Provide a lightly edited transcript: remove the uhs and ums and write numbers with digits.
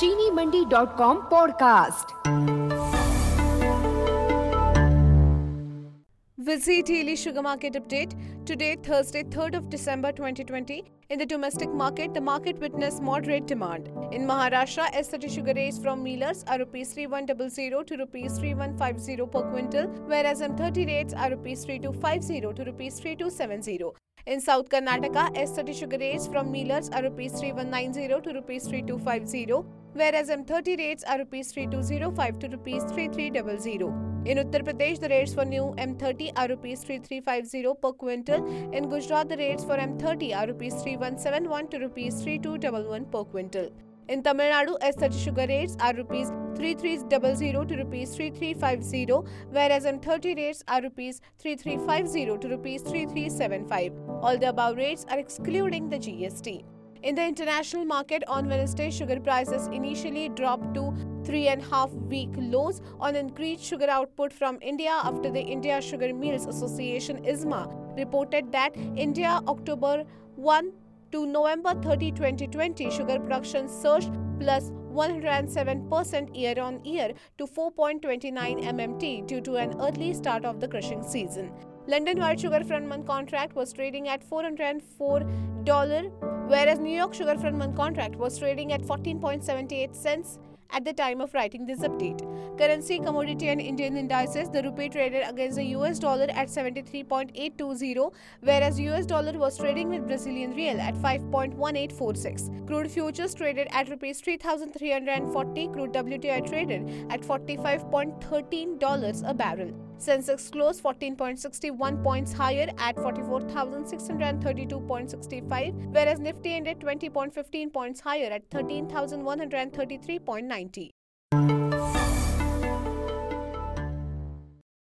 चीनीमंडी.com podcast. Visit Daily Sugar Market Update. Today, Thursday, 3rd of December 2020. In the domestic market, the market witnessed moderate demand. In Maharashtra, S30 sugar rates from millers are Rs 3100 to Rs 3150 per quintal, whereas M30 rates are Rs 3250 to Rs 3270. In South Karnataka, S30 sugar rates from millers are Rs 3190 to Rs 3250, whereas M30 rates are Rs 3205 to Rs 3300. In Uttar Pradesh, the rates for new M30 are Rs 3350 per quintal. In Gujarat, the rates for M30 are Rs 3171 to Rs 3211 per quintal. In Tamil Nadu, S30 sugar rates are Rs 3300 to Rs 3350, whereas M30 rates are Rs 3350 to Rs 3375. All the above rates are excluding the GST. In the international market on Wednesday, sugar prices initially dropped to 3.5-week lows on increased sugar output from India after the India Sugar Mills Association ISMA reported that India October 1 to November 30, 2020 sugar production surged plus 107% year-on-year to 4.29 MMT due to an early start of the crushing season. London white sugar front month contract was trading at $404, whereas New York sugar front month contract was trading at 14.78 cents at the time of writing this update. Currency, commodity and Indian indices, the rupee traded against the US dollar at 73.820, whereas US dollar was trading with Brazilian real at 5.1846. Crude futures traded at Rs 3,340, crude WTI traded at $45.13 a barrel. Sensex closed 14.61 points higher at 44,632.65, whereas Nifty ended 20.15 points higher at 13,133.90.